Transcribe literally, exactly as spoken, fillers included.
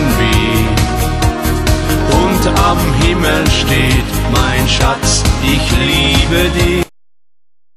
Weg. Und am Himmel steht, mein Schatz, ich liebe dich.